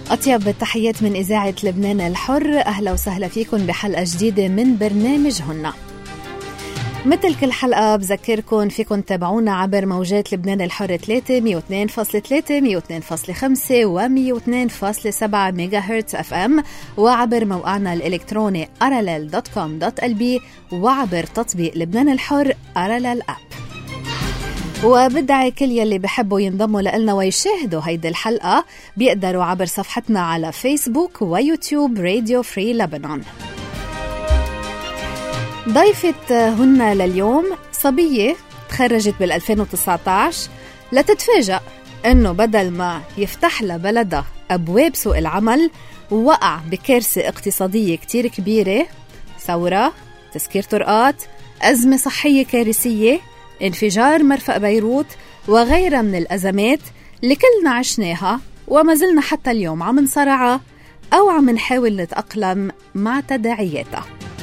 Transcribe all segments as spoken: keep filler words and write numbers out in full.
أطيب التحيات من إذاعة لبنان الحر. أهلا وسهلا فيكم بحلقة جديدة من برنامج هنا. مثل كل حلقة بذكركم فيكم تابعونا عبر موجات لبنان الحر ثلاثة مية واثنين فاصلة ثلاثة مية واثنين فاصلة خمسة و مية واثنين فاصلة سبعة ميجا هرتز اف ام، وعبر موقعنا الإلكتروني أراليل دوت كوم دوت إل بي، وعبر تطبيق لبنان الحر أراليل أب. وبدعي كل يلي بحبوا ينضموا لنا ويشاهدوا هيدي الحلقة بيقدروا عبر صفحتنا على فيسبوك ويوتيوب راديو فري لبنان. ضيفة هنا لليوم صبية تخرجت بال2019 لتتفاجأ أنه بدل ما يفتح لها بلدها أبواب سوق العمل وقع بكارثة اقتصادية كتير كبيرة، ثورة، تسكير طرقات، أزمة صحية كارثية، انفجار مرفأ بيروت وغيرها من الأزمات اللي كلنا عشناها وما زلنا حتى اليوم عم نصارعها أو عم نحاول نتأقلم مع تداعياتها.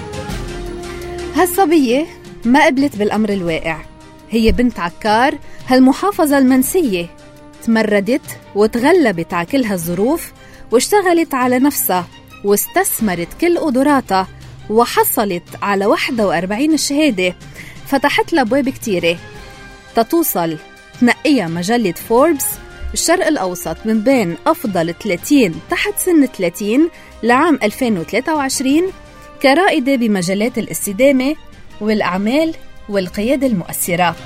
هالصبية ما قبلت بالأمر الواقع، هي بنت عكار هالمحافظة المنسية، تمردت وتغلبت على كل هالظروف واشتغلت على نفسها واستثمرت كل قدراتها وحصلت على واحدة وأربعين شهادة فتحت لها أبواب كتيرة تتوصل تنقيها مجلة فوربس الشرق الأوسط من بين أفضل ثلاثين تحت سن ثلاثين لعام ألفين وثلاثة وعشرين كرائدة بمجالات الاستدامة والأعمال والقيادة المؤثرة.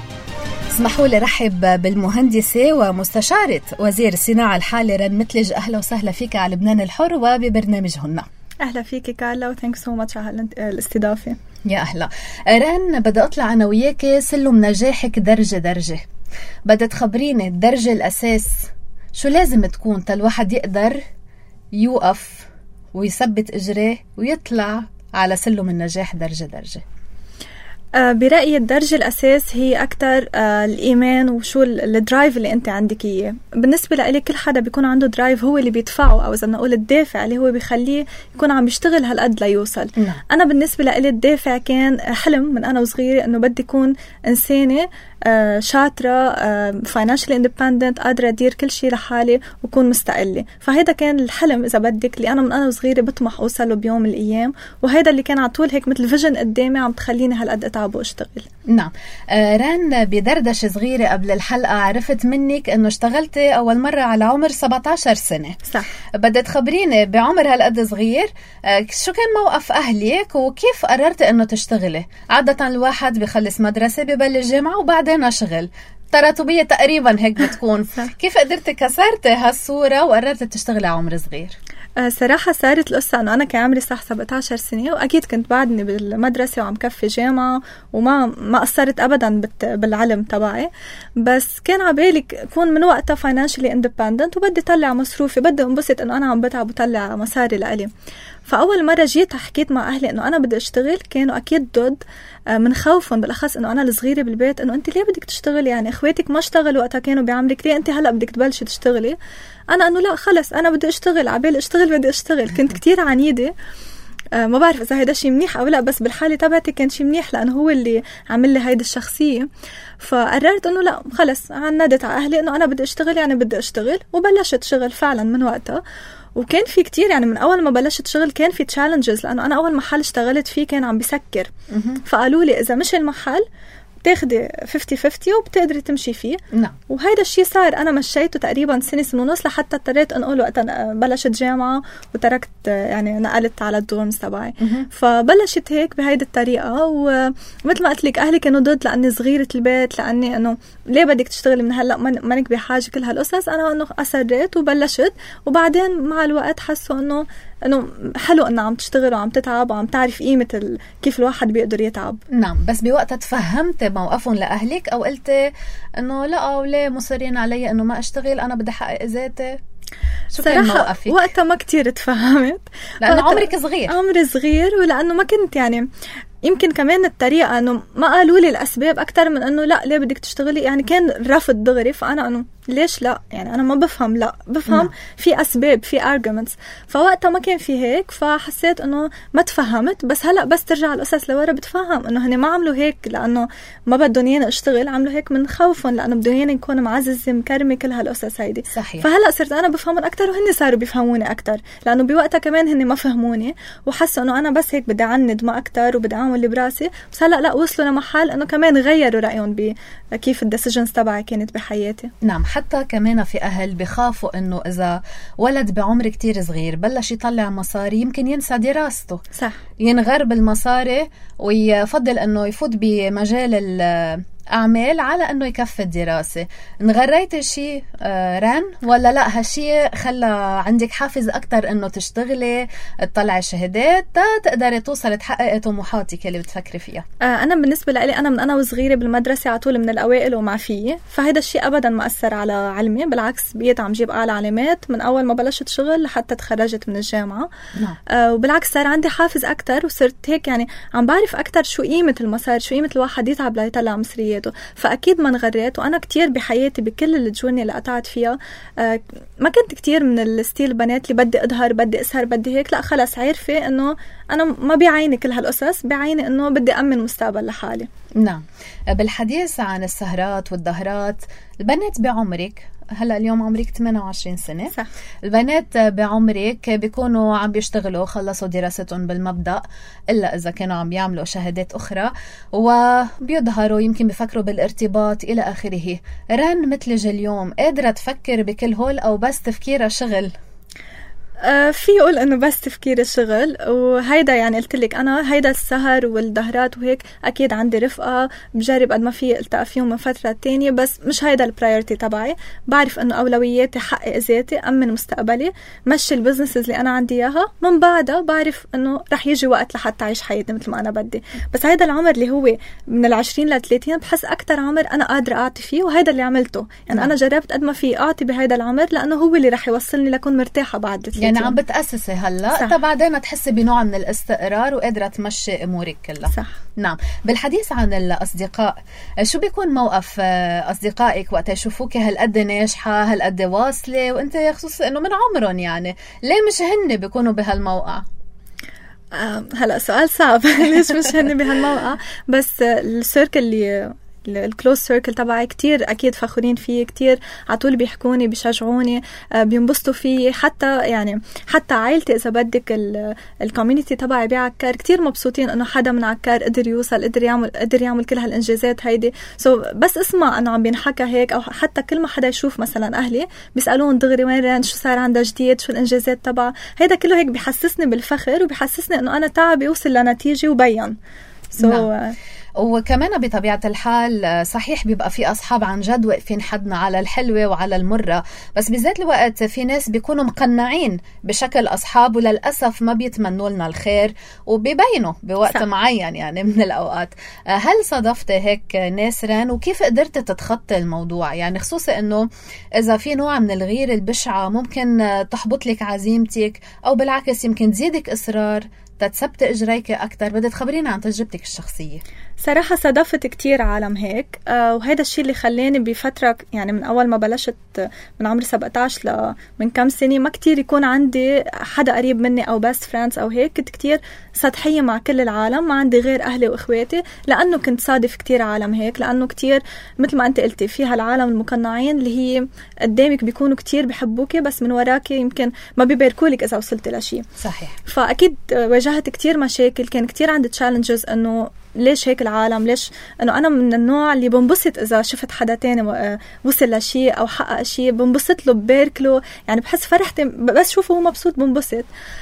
اسمحوا لي رحب بالمهندسة ومستشارة وزير الصناعة الحالي رن متلج. أهلا وسهلا فيك على لبنان الحر وببرنامج هنا. أهلا فيك كارلا وثانك سو ماتش على الاستضافة. يا أهلا رن، بدي أطلع أنا وياك سلم نجاحك درجة درجة. بدي تخبريني الدرجة الأساس شو لازم تكون تالواحد يقدر يوقف ويثبت إجريه ويطلع على سلم النجاح درجة درجة. آه برأيي الدرجة الأساس هي أكتر آه الإيمان وشو الدرايف اللي أنت عندك إياه. بالنسبة لإلي كل حدا بيكون عنده درايف هو اللي بيدفعه، أو إذا نقول الدافع اللي هو بيخليه يكون عم يشتغل هالقد ليوصل. نعم. أنا بالنسبة لإلي الدافع كان حلم من أنا وصغيرة إنه بدي أكون إنسانة آه شاطرة آه financially independent، قادرة أدير كل شيء لحالي وكون مستقلة. فهذا كان الحلم إذا بدك اللي أنا من أنا وصغيرة بطمح أوصله بيوم من الأيام، وهذا اللي كان على طول هيك مثل فيجن قدامي عم تخليني هالقد أتعب واشتغل. نعم. آه ران، بدردش صغيرة قبل الحلقة عرفت منك إنه اشتغلتي أول مرة على عمر سبعة عشر سنة. صح. بدي تخبريني بعمر هالقد صغير آه شو كان موقف أهلك وكيف قررتي إنه تشتغلي؟ عادة الواحد بيخلص مدرسة ببلش جامعة وبعدين أشغل، تراتبية تقريبا هيك بتكون. كيف قدرتي كسرتي هالصورة وقررتي تشتغلي على عمر صغير؟ أه صراحة صارت القصة أنه أنا كان عمري صح سبعة عشر سنة، وأكيد كنت بعدني بالمدرسة وعم كفي جامعة وما ما قصرت أبدا بالعلم تبعي، بس كان عبالي كون من وقتها financially independent وبدي طلع مصروفي، بدي انبسط أنه أنا عم بتعب وطلع مصاري لألي. فأول مرة جيت حكيت مع أهلي إنه أنا بدي أشتغل كانوا أكيد ضد، من خوفهم بالأخص إنه أنا الصغيرة بالبيت إنه أنت ليه بدك تشتغلي، يعني إخواتك ما اشتغلوا وقتها كانوا بعمرك، ليه أنت هلأ بدك تبلشي تشتغلي؟ أنا إنه لا خلص أنا بدي أشتغل، عبالي أشتغل بدي أشتغل. كنت كتير عنيدة، أه ما بعرف إذا هيدا شيء منيح أو لا، بس بالحالة تبعتي كان شيء منيح لأنه هو اللي عمل لي هيدا الشخصية. فقررت إنه لا خلص، عندت على أهلي إنه أنا بدي أشتغل يعني بدي أشتغل، وبلشت شغل فعلا من وقتها. وكان في كتير يعني من أول ما بلشت شغل كان في تشالنجز، لأنه أنا أول محل اشتغلت فيه كان عم بيسكر. فقالوا لي إذا مش المحل تاخدي خمسين خمسين وبتقدري تمشي فيه. نعم. وهيدا الشيء صار، أنا مشيته تقريبا سنة سنة ونص لحتى اضطريت أنقل وقت بلشت جامعة وتركت يعني نقلت على الدورمز تبعي. فبلشت هيك بهيدا الطريقة، ومثل ما قلت لك أهلي كانوا ضد لأني صغيرة البيت، لأني أنه ليه بدك تشتغلي من هلأ مانك بحاجة كل هالقصص. أنا أنه أصريت وبلشت، وبعدين مع الوقت حسوا أنه انه حلو انه عم تشتغل وعم تتعب وعم تعرف قيمه ال... كيف الواحد بيقدر يتعب. نعم. بس بوقتها تفهمت موقفهم لاهلك او قلت انه لا وليه مصرين علي انه ما اشتغل، انا بدي احقق ذاتي؟ شو كان موقفك؟ وقتها ما كتير تفهمت لانه عمرك صغير. عمري صغير، ولانه ما كنت يعني يمكن كمان الطريقة انه ما قالوا لي الاسباب اكثر من انه لا ليه بدك تشتغلي، يعني كان رفض دغري. فانا انه ليش لا؟ يعني أنا ما بفهم، لا بفهم نعم. في أسباب، في arguments. فوقتها ما كان في هيك، فحسيت إنه ما تفهمت. بس هلأ بس ترجع القصص لورا بتفهم إنه هني ما عملوا هيك لأنه ما بدهم يانا اشتغل، عملوا هيك من خوفهم لأنه بدهم يانا نكون معززة مكرمة كل هالقصص هيدي. صحيح. فهلأ صرت أنا بفهمهم أكتر وهن صاروا بيفهموني أكتر، لأنه بوقتها كمان هن ما فهموني وحسوا إنه أنا بس هيك بدي أعند ما أكتر وبدي أعمل اللي براسي. بس هلأ لا، وصلوا لمحل إنه كمان غيروا رأيهم بكيف الديسيجنز تبعي كانت بحياتي. نعم. حتى كمان في أهل بخافوا إنه إذا ولد بعمر كتير صغير بلش يطلع مصاري يمكن ينسى دراسته. صح. ينغرب المصاري ويفضل إنه يفوت بمجال الأعمال على إنه يكفي الدراسة. انغريت شيء ران ولا لا؟ هالشيء خلى عندك حافز أكتر إنه تشتغلي تطلعي شهادات تقدري توصل تحققي طموحاتك اللي بتفكري فيها؟ أنا بالنسبة لي أنا من أنا وصغيرة بالمدرسة على طول من الأوائل ومع فيي، فهذا الشيء أبدا ما أثر على علمي، بالعكس بقيت عم جيب أعلى علامات من أول ما بلشت شغل لحتى تخرجت من الجامعة. نعم. آه وبالعكس صار عندي حافز أكتر وصرت هيك يعني عم بعرف أكتر شو قيمة المصاري، شو قيمة الواحد يتعب ليطلع مصرياته. فأكيد ما انغريت، وأنا كتير بحياتي بكل الجورني اللي قطعت فيها آه ما كنت كتير من الستيل بنات اللي بدي أظهر بدي أسهر بدي هيك، لا خلص عارفة إنه أنا ما بيعيني كل هالقصص، بيعيني إنه بدي أمن مستقبل لحالي. نعم. بالحديث عن السهرات والظهرات، البنات بعمرك هلأ اليوم عمرك ثمانية وعشرين سنة. صح. البنات بعمرك بيكونوا عم بيشتغلوا، خلصوا دراستهم بالمبدأ، إلا إذا كانوا عم بيعملوا شهادات أخرى وبيظهروا يمكن بيفكروا بالارتباط إلى آخره. ران مثلج اليوم قادرة تفكر بكل هول أو بس تفكيرها شغل؟ آه في يقول انه بس تفكير الشغل، وهيدا يعني قلت لك انا هيدا السهر والظهرات وهيك اكيد عندي رفقه بجرب قد ما في التقى فيهم من فتره تانية، بس مش هيدا البرايورتي تبعي. بعرف انه اولوياتي حقق ذاتي، امن مستقبلي، مشي البزنسز اللي انا عندي اياها، من بعدها بعرف انه رح يجي وقت لحتى اعيش حياتي مثل ما انا بدي. بس هيدا العمر اللي هو من العشرين لثلاثين بحس اكتر عمر انا قادره اعطي فيه، وهيدا اللي عملته. يعني انا جربت قد ما في اعطي بهيدا العمر لانه هو اللي رح يوصلني لكون مرتاحه بعد. يعني عم بتأسسي هلأ تبعدين تحسي بنوع من الاستقرار وقادرة تمشي أمورك كلها. صح. نعم. بالحديث عن الأصدقاء، شو بيكون موقف أصدقائك وقت يشوفوك هالقد ناجحة هالقد واصلة وانت خصوصا انه من عمرهم؟ يعني ليه مش هن بيكونوا بهالموقع؟ هلأ سؤال صعب. ليش مش هن بهالموقع؟ بس السيركل اللي الكلوز سيركل تبعي كتير أكيد فخورين فيه، كتير عطول بيحكوني بيشجعوني بينبسطوا فيه. حتى يعني حتى عائلتي إذا بدك الكوميونيتي تبعي بعكار كتير مبسوطين إنه حدا من عكار قدر يوصل، قدر يعمل قدر يعمل كل هالإنجازات هيدي. سو so بس اسمع إنه عم بينحكى هيك، أو حتى كل ما حدا يشوف مثلا أهلي بيسألون دغري وين ران، شو صار عندها جديد، شو الإنجازات تبعها، هيدا كله هيك بيحسسني بالفخر وبيحسسني إنه أنا تعبي وصل لنتيجة وبين. سو so نعم. وكمان بطبيعة الحال صحيح بيبقى في أصحاب عن جد واقفين حدنا على الحلوة وعلى المرة، بس بذات الوقت في ناس بيكونوا مقنعين بشكل أصحاب وللأسف ما بيتمنوا لنا الخير وبيبينوا بوقت صح. معين يعني من الأوقات. هل صادفت هيك ناس ران، وكيف قدرت تتخطى الموضوع؟ يعني خصوصا أنه إذا في نوع من الغير البشعة ممكن تحبط لك عزيمتك أو بالعكس يمكن تزيدك إصرار تتثبت إجريك أكتر. بدك تخبرينا عن تجربتك الشخصية. صراحة صادفت كتير عالم هيك، آه وهذا الشيء اللي خلاني بفترة يعني من أول ما بلشت من عمر سبعة عشر من كم سنة ما كتير يكون عندي حدا قريب مني أو بس فريندز أو هيك. كنت كتير سطحية مع كل العالم، ما عندي غير أهلي وإخواتي، لأنه كنت صادف كتير عالم هيك. لأنه كتير مثل ما أنت قلتي فيها العالم المقنعين اللي هي قدامك بيكونوا كتير بحبوك بس من وراك يمكن ما بيباركولك إذا وصلت لشيء. صحيح. فأكيد واجهت كتير مشاكل، كان كتير عندي تشالنجز إنه ليش هيك العالم، ليش انه انا من النوع اللي بنبسط اذا شفت حدا تاني وصل لشيء او حقق شيء، بنبسط له ببارك له، يعني بحس فرحتي بس شوفه هو مبسوط بنبسط.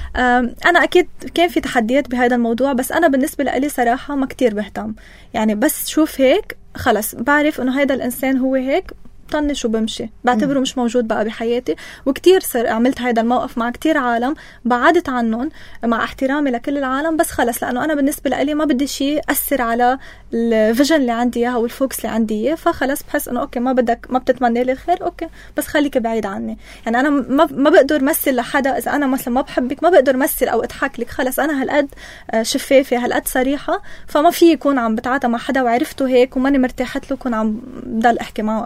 انا اكيد كان في تحديات بهذا الموضوع، بس انا بالنسبه لي صراحه ما كتير بهتم. يعني بس شوف هيك خلص بعرف انه هيدا الانسان هو هيك، طنش وبمشي، بعتبره مش موجود بقى بحياتي. وكتير صار عملت هيدا الموقف مع كتير عالم، بعدت عنهم مع احترامي لكل العالم، بس خلص لأنه أنا بالنسبة لي ما بدي شيء أثر على الفيجن اللي عندي إياه أو الفوكس اللي عندي إياه. فخلص بحس إنه أوكي ما بدك ما بتتمنى لي الخير، أوكي بس خليك بعيد عني. يعني أنا ما ما بقدر مثل لحدا، إذا أنا مثلا ما بحبك ما بقدر مثل أو أضحك لك. خلص أنا هالقد شفافة هالقد صريحة، فما في يكون عم بتعاطى مع حدا وعرفته هيك وماني مرتاحت له كون عم ضل أحكي معه أو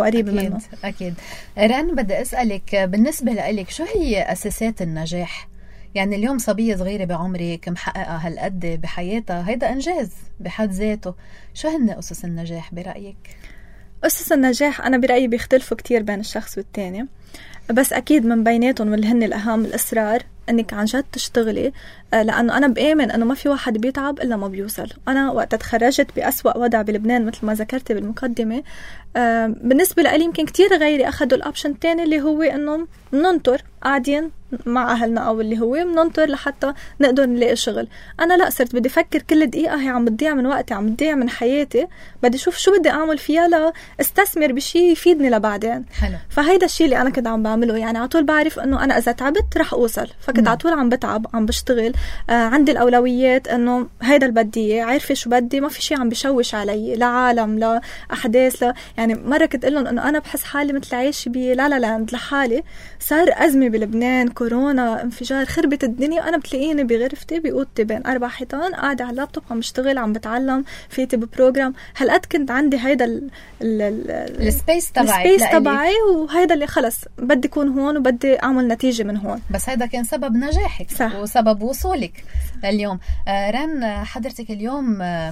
وقريبة أكيد منه. أكيد. ران بدي أسألك بالنسبة لك شو هي أساسات النجاح؟ يعني اليوم صبية صغيرة بعمرك محققة هالقد بحياتها، هيدا إنجاز بحد ذاته. شو هن أسس النجاح برأيك؟ أسس النجاح أنا برأيي بيختلفوا كتير بين الشخص والتاني، بس أكيد من بيناتهم واللي هن الأهم الإصرار أنك عن جد تشتغلي، لأنه أنا بآمن أنه ما في واحد بيتعب إلا ما بيوصل. أنا وقت تخرجت بأسوأ وضع بلبنان مثل ما ذكرت بالمقدمة، بالنسبة لي يمكن كتير غيري أخذوا الأوبشن الثاني اللي هو أنه مننطر قاعدين مع أهلنا، أو اللي هو مننطر لحتى نقدر نلاقي شغل. أنا لا، صرت بدي أفكر كل دقيقة هي عم بتضيع من وقتي، عم بتضيع من حياتي، بدي أشوف شو بدي أعمل فيها لا استثمر بشي يفيدني لبعدين. حلو. فهيدا الشيء اللي أنا كنت عم بعمله، يعني على طول بعرف أنه أنا إذا تعبت رح أوصل، فكنت على طول عم بتعب عم بشتغل. آه عندي الأولويات أنه هيدا البدية، عارفة شو بدي، ما في شيء عم بشوش علي، لا عالم لا أحداث لا. يعني مرة كنت قلن أنه أنا بحس حالي مثل عايش بي لا لا لاند لحالي، صار أزمة بلبنان، كورونا، انفجار، خربت الدنيا، وأنا بتلاقيني بغرفتي بأوضتي بين أربع حيطان قاعدة على اللابتوب عم بشتغل عم بتعلم فيتي ببروجرام. هالقد كنت عندي هيدا ال ال السبيس تبعي السبيس تبعي، وهيدا اللي خلص بدي أكون هون وبدي أعمل نتيجة من هون. بس هيدا كان سبب نجاحك. صح. وسبب وصولك لليوم. آه ران، حضرتك اليوم آه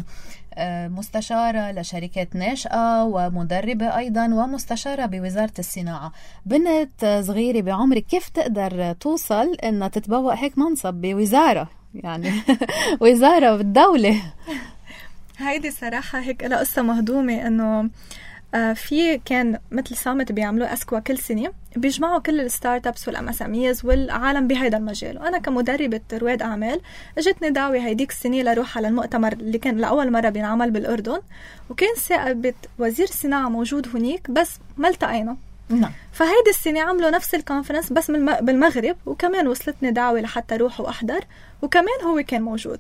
مستشارة لشركات ناشئة ومدربة أيضا ومستشارة بوزارة الصناعة. بنت صغيرة بعمرك كيف تقدر توصل أنها تتبوأ هيك منصب بوزارة، يعني وزارة بالدولة؟ هيدي صراحة هيك لها قصة مهضومة. أنه في كان مثل صامت بيعملوا أسكوا كل سنة، بيجمعوا كل الستارت ابس والام اس اميز والعالم بهيدا المجال. وانا كمدربة رواد اعمال اجتني دعوة هيديك السنة لروح على المؤتمر اللي كان لاول مرة بينعمل بالاردن، وكان ثاقبة وزير الصناعة موجود هناك بس ما التقينا. نعم. فهيدي السنة عملوا نفس الكونفرنس بس بالمغرب، وكمان وصلتني دعوة لحتى روح واحضر، وكمان هو كان موجود.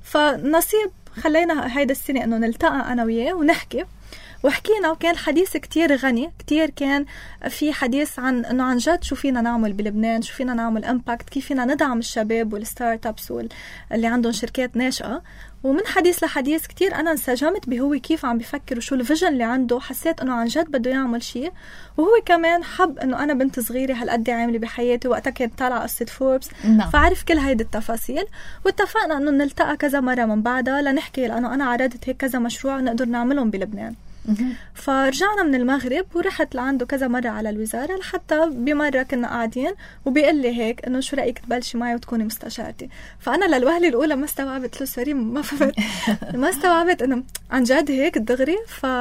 فنصيب خلينا هيدا السنة انه نلتقى انا وياه ونحكي، وحكينا، وكان حديث كتير غني، كتير كان في حديث عن انه عن جد شو فينا نعمل بلبنان، شو فينا نعمل امباكت، كيف فينا ندعم الشباب والستارت ابس اللي عندهم شركات ناشئة. ومن حديث لحديث كتير انا انسجمت بهو كيف عم بيفكر وشو الفيجن اللي عنده، حسيت انه عن جد بده يعمل شيء. وهو كمان حب انه انا بنت صغيرة هالقد عاملة بحياتي، وقتها كانت طالعة قصة فوربس، نعم. فعرف كل هيدي التفاصيل، واتفقنا انه نلتقى كذا مرة من بعدها لنحكي، لانه انا عرضت هيك كذا مشروع نقدر نعملهم بلبنان. فرجعنا من المغرب ورحت لعنده كذا مرة على الوزارة، لحتى بمرة كنا قاعدين وبيقول لي هيك انه شو رأيك تبلشي معي وتكوني مستشارتي. فانا للوهلة الاولى ما استوعبت له سوري ما فهمت ما استوعبت انه عن جد هيك دغري.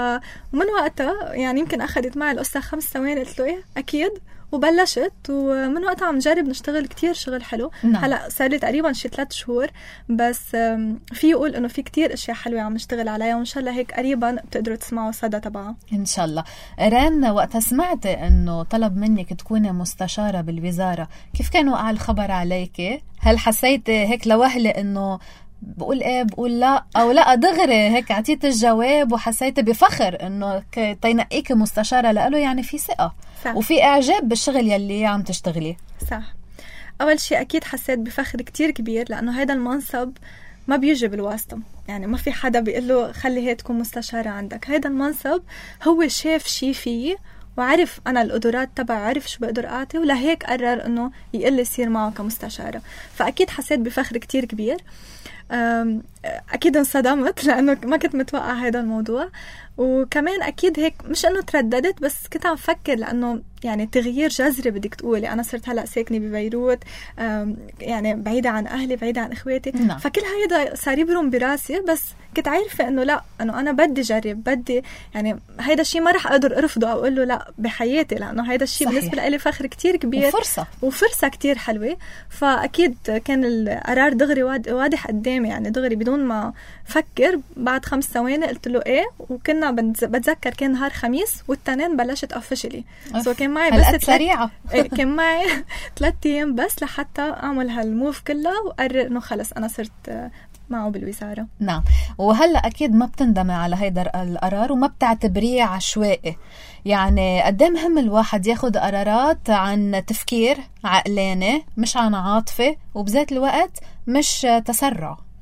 فمن وقتها يعني يمكن اخذت معي القصة خمس ثواني، قلت له ايه اكيد، وبلشت. ومن وقتها عم نجرب نشتغل كتير شغل حلو. نعم. هلا صار لي تقريبا شي ثلاث شهور بس، في يقول انه في كتير اشياء حلوه عم نشتغل عليها، وان شاء الله هيك قريبا بتقدروا تسمعوا صدى تبعها ان شاء الله. ران، وقت سمعت انه طلب منك تكوني مستشاره بالوزاره، كيف كان وقع الخبر عليك؟ هل حسيت هيك لوهله انه بقول ايه بقول لا، او لا دغري هيك عطيت الجواب وحسيت بفخر انه تينقيك مستشاره لقاله يعني في ثقه وفي اعجاب بالشغل يلي عم تشتغلي؟ صح. اول شيء اكيد حسيت بفخر كتير كبير، لانه هذا المنصب ما بيجي بالواسطه، يعني ما في حدا بيقول له خلي هي تكون مستشاره عندك. هذا المنصب هو شاف شيء فيه وعرف أنا القدرات تبع، عرف شو بقدر أعطي، ولهيك قرر أنه يقل لي صير معه كمستشارة. فأكيد حسيت بفخر كتير كبير. أكيد انصدمت لأنه ما كنت متوقع هذا الموضوع، وكمان أكيد هيك مش أنه ترددت، بس كنت عم فكر لأنه يعني تغيير جذري بدك تقولي. أنا صرت هلأ ساكنة ببيروت، يعني بعيدة عن أهلي، بعيدة عن إخواتي. نعم. فكل هيدا صار يبرم براسي، بس كنت عارفة أنه لا، أنه أنا بدي جرب، بدي يعني هيدا الشيء ما رح أقدر أرفضه أو أقول له لا بحياتي، لأنه هيدا الشيء بالنسبة لي فخر كتير كبير وفرصة وفرصة كتير حلوة. فأكيد كان القرار دغري واضح قدامي، يعني دغري بدون ما فكر. بعد خمس ثواني قلت له إيه، وكنا بتذكر كان نهار خميس، والتنين بلشت أوفيشلي. سو كان معي بس سريعة كان معي ثلاث أيام بس لحتى أعمل هالموف كلها وقرر إنه خلص أنا صرت معه بالوزارة. نعم. وهلأ أكيد ما بتندمي على هيدا القرار وما بتعتبريه عشوائي، يعني قد ايه مهم الواحد ياخد قرارات عن تفكير عقلاني مش عن عاطفة، وبذات الوقت مش تسرع.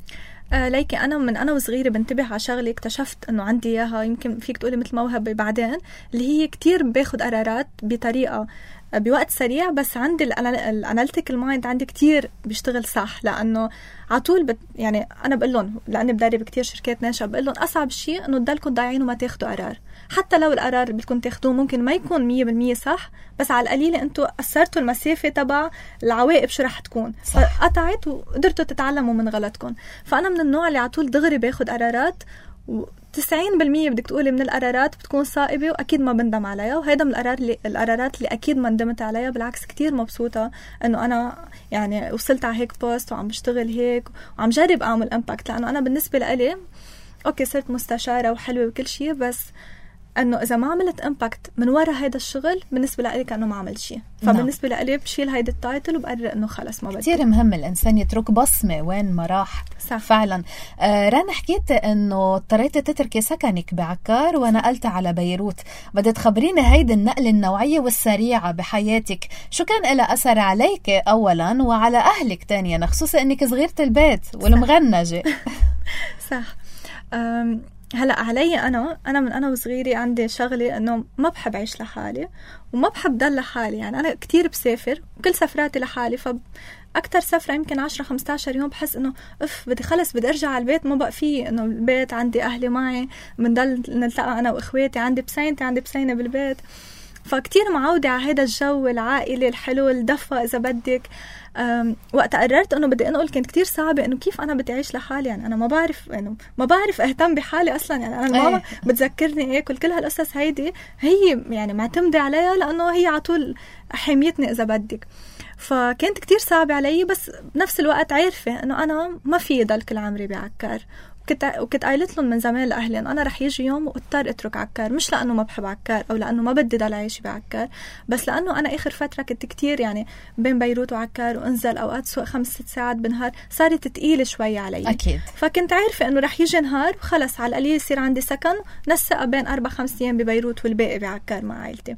آه ليكي أنا من أنا وصغيرة بنتبه على شغلة اكتشفت إنه عندي إياها، يمكن فيك تقولي مثل موهبة بعدين، اللي هي كتير باخد قرارات بطريقة بوقت سريع، بس عندي الاناليتيكال مايند عندي كتير بيشتغل صح، لأنه عطول بت يعني أنا بقول لهم، لأني بدرب كتير شركات ناشئة، بقول لهم أصعب شيء إنه تضلكم ضايعين وما تاخدوا قرار، حتى لو القرار اللي بدكم تاخدوه ممكن ما يكون مية بالمية صح، بس على القليلة أنتوا أثرتوا المسافة تبع العواقب شو رح تكون، قطعت وقدرتوا تتعلموا من غلطكم. فأنا من النوع اللي عطول دغري باخد قرارات، وتسعين بالمية بدك تقولي من القرارات بتكون صائبة وأكيد ما بندم عليها، وهيدا من القرار اللي القرارات اللي أكيد ما ندمت عليها، بالعكس كتير مبسوطة إنه أنا يعني وصلت على هيك بوست وعم بشتغل هيك وعم جرب أعمل إمباكت. لأنه أنا بالنسبة لإلي أوكي صرت مستشارة وحلوة وكل شيء، بس انه اذا ما عملت امباكت من وراء هيدا الشغل بالنسبه لي كانه ما عمل شيء. فبالنسبه نعم. لي بشيل هيدا التايتل وبقرر انه خلص ما بدي. كثير مهم الانسان يترك بصمه وين ما راح. صح. فعلا. آه رنا، حكيت انه اضطريتي تتركي سكنك بعكار ونقلت على بيروت، بدي تخبريني هيدي النقله النوعيه والسريعه بحياتك شو كان لها اثر عليك اولا وعلى اهلك ثانيا، خصوصا انك صغيره البيت والمغنجه. صح. أم هلا علي انا انا من انا وصغيره عندي شغله انه ما بحب اعيش لحالي وما بحب ضل لحالي، يعني انا كتير بسافر وكل سفراتي لحالي، فاكثر سفره يمكن عشرة خمسة عشر يوم بحس انه اف بدي خلص بدي ارجع على البيت، ما بقى فيه انه البيت عندي اهلي معي بنضل نلتقى انا واخواتي، عندي بسينتي عندي بسينه بالبيت، فكتير معودة على هذا الجو العائلي الحلو الدفى إذا بدك. وقت قررت إنه بدي أنقل كانت كتير صعبة، إنه كيف أنا بدي أعيش لحالي، يعني أنا ما بعرف إنه ما بعرف أهتم بحالي أصلاً، يعني أنا الماما بتذكرني إيه كل هالقصص هيدي هي يعني معتمدة عليها لأنه هي عطول حميتني إذا بدك، فكانت كتير صعبة علي، بس بنفس الوقت عارفة إنه أنا ما في ضل كل عمري بعكار، وكنت وكنت قايلت لهم من زمان لأهلي إنه أنا رح يجي يوم واضطر أترك عكار، مش لأنه ما بحب عكار أو لأنه ما بدي ضل عايش بعكار، بس لأنه أنا آخر فترة كنت كتير يعني بين بيروت وعكار وأنزل أوقات سوق خمس ست ساعات بالنهار، صارت تقيلة شوي علي. أكيد. فكنت عارفة إنه رح يجي نهار وخلص على القليل يصير عندي سكن نسقى بين أربع خمس أيام ببيروت والباقي بعكار مع عائلتي.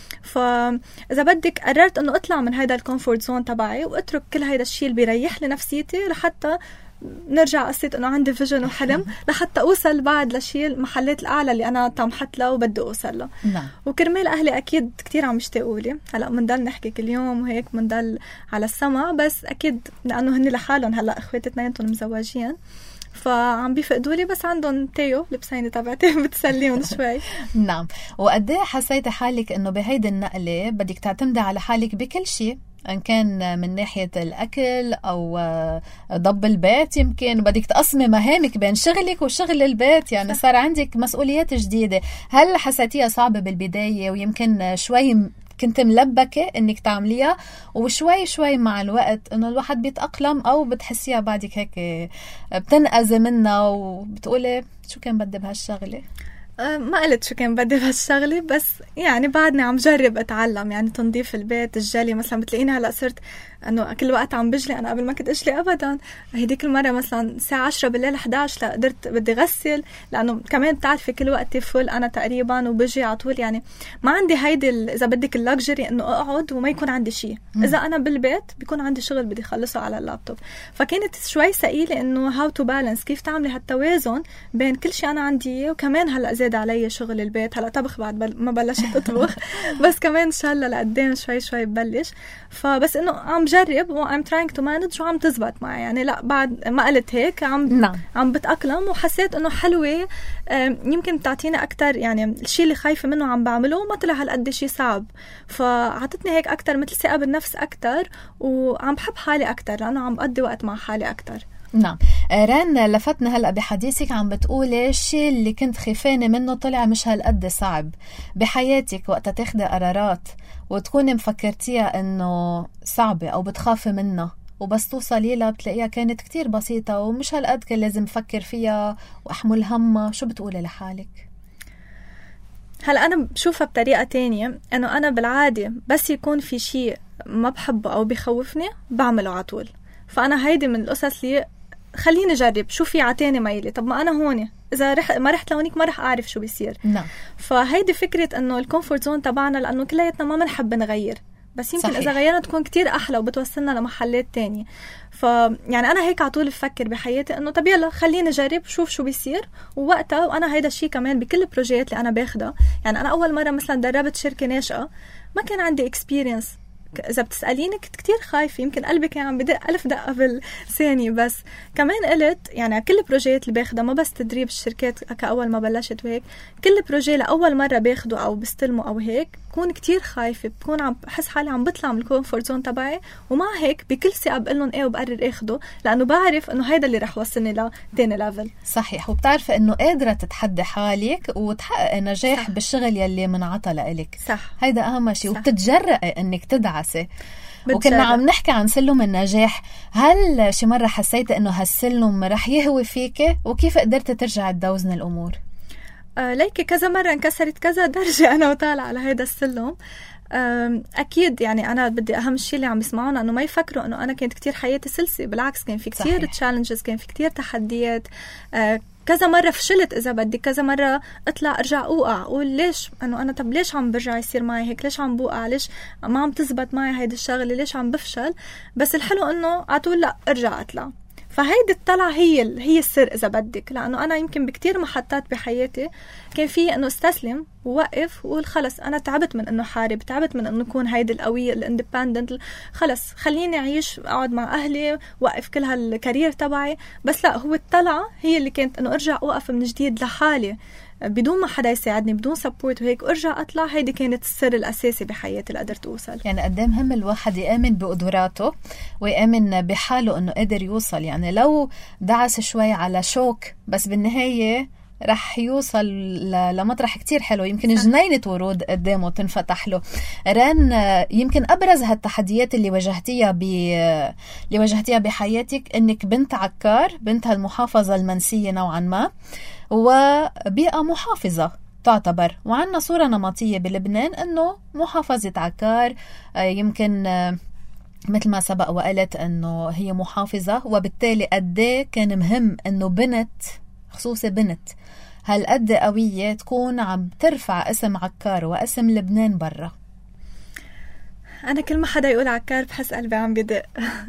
فإذا بدك قررت إنه أطلع من هيدا الكومفورت زون تبعي وأترك كل هيدا الشيء اللي بيريح لي نفسيتي لحتى نرجع قصة إنه عندي فيجن وحلم لحتى أوصل بعد لشيء المحلات الأعلى اللي أنا طمحت له وبدي أوصل له. نعم. وكرمال أهلي أكيد كتير عم يشتاقوا لي، هلأ منضل نحكي كل يوم وهيك منضل على السما، بس أكيد لأنه هني لحالهم هلأ إخواتي اثنيناتهم مزواجين فعم بيفقدوا لي، بس عندهم تيو لبسيني تبعتي بتسليهم شوي. نعم. وقد ايه حسيتي حالك إنه بهيدي النقلة بدك تعتمدي على حالك بكل شيء، إن كان من ناحية الأكل أو ضب البيت، يمكن بدك تقسمي مهامك بين شغلك وشغل البيت، يعني صار عندك مسؤوليات جديدة، هل حسيتيها صعبة بالبداية ويمكن شوي كنت ملبكة إنك تعمليها، وشوي شوي مع الوقت إنه الواحد بيتأقلم أو بتحسيها بعدك هيك بتنقذي منها وبتقولي شو كان بدي بهالشغلة؟ ما قلت شو كان بدي بهالشغلة، بس يعني بعدني عم جرب أتعلم، يعني تنظيف البيت، الجلي مثلا بتلاقيني هلأ صرت أنه كل وقت عم بجلي، أنا قبل ما كنت أجلي أبدا، هيديك المرة مثلا الساعة عشرة بالليل إحدى عشر قدرت بدي غسل، لأنه كمان بتعرفي كل وقتي فل أنا تقريبا وبجي عطول، يعني ما عندي هيدي إذا بدك اللكجري إنه أقعد وما يكون عندي شيء، إذا أنا بالبيت بيكون عندي شغل بدي خلصه على اللابتوب، فكانت شوي ثقيلة إنه هاو تو بالانس، كيف تعملي هالتوازن بين كل شيء أنا عندي، وكمان هلأ زاد علي شغل البيت، هلأ طبخ بعد بل ما بلشت أطبخ بس كمان إن شاء الله لقدام شوي شوي ببلش، فبس إنه عم جرب و I'm trying to manage وعم تزبط معي، يعني لا بعد ما قلت هيك عم نعم. عم بتأقلم، وحسيت إنه حلوة، يمكن تعطينا أكتر، يعني الشيء اللي خايفة منه عم بعمله ما طلع هالقد شيء صعب، فعطتني هيك أكتر مثل ثقة بالنفس أكتر، وعم بحب حالي أكتر لأنه عم بقضي وقت مع حالي أكتر. نعم. ران، لفتنا هلأ بحديثك عم بتقولي الشيء اللي كنت خيفانة منه طلع مش هالقد صعب بحياتك، وقت تاخدي قرارات وتكوني مفكرتيها انه صعبة او بتخافي منها، وبس توصلي لها بتلاقيها كانت كتير بسيطة ومش هالقد كان لازم افكر فيها واحمل همها، شو بتقولي لحالك؟ هلا انا بشوفها بطريقة تانية، انه انا بالعادة بس يكون في شيء ما بحبه او بيخوفني بعمله على طول، فانا هيدي من القصص اللي خليني أجرب شو في عتاني ميلي، طب ما أنا هون إذا رح ما رحت لهونيك ما رح أعرف شو بيصير. نعم. فهيدي فكرة إنه الكومفورت زون تبعنا، لأنه كلياتنا ما بنحب نغير، بس يمكن صحيح. إذا غيرنا تكون كتير أحلى وبتوصلنا لمحلات تانية. فيعني أنا هيك عطول بفكر بحياتي إنه طب يلا خليني أجرب شوف شو بيصير، ووقتها وأنا هيدا الشيء كمان بكل البروجيات اللي أنا باخدها. يعني أنا أول مرة مثلا دربت شركة ناشئة ما كان عندي experience. إذا بتسأليني كنت كتير خايفة، يمكن قلبي كان عم بدق ألف دقة بالثانية. بس كمان قلت يعني كل البروجيات اللي باخدها ما بس تدريب الشركات كأول ما بلشت وهيك، كل بروجي لأول مرة باخده أو بستلمه أو هيك بكون كتير خايفة، بكون عم بحس حالي عم بطلع من الكومفورت زون تبعي، ومع هيك بكل ثقة بقول لهم إيه وبقرر أخده، لأنه بعرف إنه هيدا اللي رح وصلني لتاني ليفل. صحيح. وبتعرف إنه قادرة تتحدي حالك وتحقق نجاح صح. بالشغل يلي منعطى لإلك. صح. هيدا أهم شيء. وبتتجرأي إنك تدعسي. بتجرأ. وكنا عم نحكي عن سلم النجاح، هل شي مرة حسيت إنه هالسلم رح يهوي فيك، وكيف قدرت ترجع تدوزن الأمور؟ آه ليكي كذا مرة انكسرت كذا درجة أنا وطالعة على هيدا السلم. أكيد يعني أنا بدي أهم شيء اللي عم يسمعونا أنه ما يفكروا أنه أنا كانت كتير حياتي سلسة، بالعكس كان في كتير تشالنجز، كان في كتير تحديات. أه كذا مرة فشلت، إذا بدي كذا مرة أطلع أرجع أوقع، أقول ليش أنه أنا طب ليش عم برجع يصير معي هيك، ليش عم بوقع، ليش ما عم تزبط معي هيدا الشغلة، ليش عم بفشل. بس الحلو أنه عطول لا أرجع أطلع. فهيدي الطلعة هي هي السر إذا بدك، لأنه أنا يمكن بكتير محطات بحياتي كان في إنه استسلم ووقف وقول خلص أنا تعبت من إنه حارب، تعبت من إنه نكون هيدي القوية الاندبندنت، خلص خليني أعيش أقعد مع أهلي وقف كل هالكارير تبعي. بس لا، هو الطلعة هي اللي كانت إنه أرجع أوقف من جديد لحالي بدون ما حدا يساعدني، بدون سبورت وهيك، أرجع أطلع. هيدي كانت السر الأساسي بحياتي اللي قدرت أوصل. يعني قدام هم الواحد يأمن بقدراته ويأمن بحاله أنه قدر يوصل. يعني لو دعس شوي على شوك بس بالنهاية رح يوصل لمطرح كتير حلو، يمكن جنينة ورود قدامه تنفتح له. ران، يمكن أبرز هالتحديات اللي واجهتيها ب اللي واجهتيها بحياتك إنك بنت عكار، بنت هالمحافظة المنسية نوعا ما، وبيئة محافظة تعتبر، وعنا صورة نمطية بلبنان أنه محافظة عكار يمكن مثل ما سبق وقالت أنه هي محافظة، وبالتالي قديه كان مهم أنه بنت، خصوصي بنت هالقد قوية، تكون عم ترفع اسم عكار واسم لبنان برا. أنا كل ما حدا يقول عكار بحس قلبي عم بدق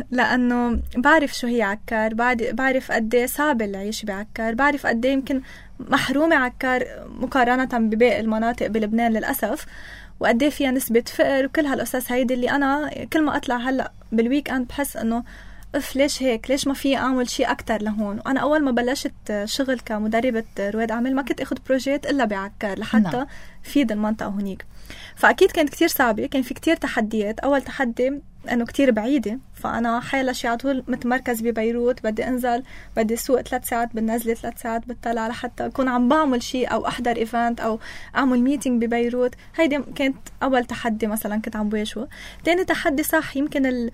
لأنه بعرف شو هي عكار، بعرف قديه صعب العيش بعكار، بعرف قديه يمكن محرومة عكار مقارنة بباقي المناطق بلبنان للأسف، وقديه فيها نسبة فقر وكل هالقصص هيدي اللي أنا كل ما أطلع هلأ بالويك أند بحس أنه اف ليش هيك، ليش ما في اعمل شيء اكتر لهون. وانا اول ما بلشت شغل كمدربة رواد اعمال ما كنت اخذ بروجيت الا بعكار لحتى نعم. فيد المنطقة هنيك. فاكيد كانت كتير صعبة، كان في كتير تحديات. اول تحدي انه كتير بعيدة، فانا حيلا شي عطول متمركز ببيروت، بدي انزل بدي سوق ثلاث ساعات بالنزلة، ثلاث ساعات بالطلعة لحتى اكون عم بعمل شيء او احضر ايفنت او اعمل ميتينج ببيروت. هيدي كانت اول تحدي مثلا كنت عم بواجهه. تاني تحدي صح يمكن ال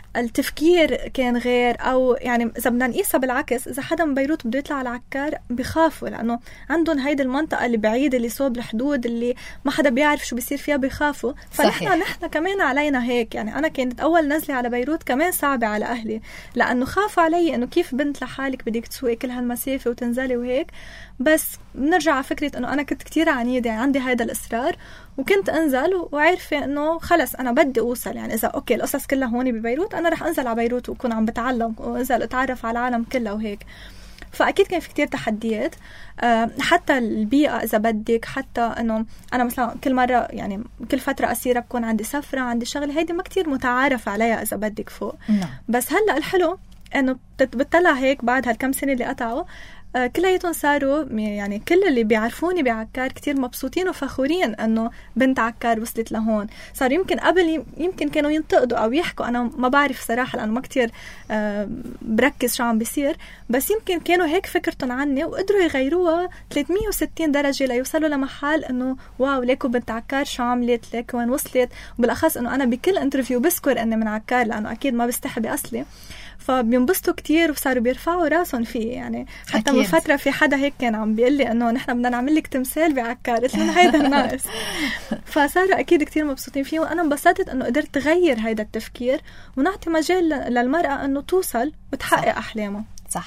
التفكير كان غير، أو يعني إذا بدنا نقيسها بالعكس، إذا حدا من بيروت بده يطلع على عكار بيخافوا، لأنه عندهم هيدي المنطقة اللي بعيدة اللي صوب الحدود اللي ما حدا بيعرف شو بيصير فيها بيخافوا. فنحن نحن كمان علينا هيك. يعني أنا كانت أول نزلة على بيروت كمان صعبة على أهلي، لأنه خافوا علي إنه كيف بنت لحالك بدك تسوقي كل هالمسافة وتنزلي وهيك. بس بنرجع على فكرة إنه أنا كنت كتير عنيدة، يعني عندي هيدا الإصرار، وكنت أنزل وعارفة إنه خلص أنا بدي أوصل. يعني إذا أوكي القصص كلها هوني ببيروت، أنا رح أنزل على بيروت وأكون عم بتعلم وأنزل أتعرف على العالم كلها وهيك. فأكيد كان في كتير تحديات، أه حتى البيئة إذا بدك، حتى إنه أنا مثلا كل مرة يعني كل فترة قصيرة بكون عندي سفرة، عندي شغل، هيدي ما كتير متعارف عليها إذا بدك فوق. نعم. بس هلأ الحلو إنه بتطلع هيك بعد هالكم سنة اللي قطعوا، آه كلياتهم صاروا يعني كل اللي بيعرفوني بعكار كتير مبسوطين وفخورين انه بنت عكار وصلت لهون. صار يمكن قبل يمكن كانوا ينتقدوا او يحكوا، انا ما بعرف صراحة لانه ما كتير آه بركز شو عم بيصير، بس يمكن كانوا هيك فكرتهم عني وقدروا يغيروها ثلاثمية وستين درجة ليوصلوا لمحل انه واو ليكو بنت عكار شو عملت، ليكو وين وصلت. وبالاخص انه انا بكل انترفيو بذكر اني من عكار لانه اكيد ما بستحي باصلي، فبينبسطوا كتير وصاروا بيرفعوا راسهم فيه. يعني حتى من فترة في حدا هيك كان عم بيقول لي انه نحن بدنا نعمل لك تمثال بعكار، قلت له هيدا الناقص. فصاروا اكيد كتير مبسوطين فيه، وانا انبسطت انه قدرت تغير هيدا التفكير ونعطي مجال للمرأة انه توصل وتحقق احلامها. صح.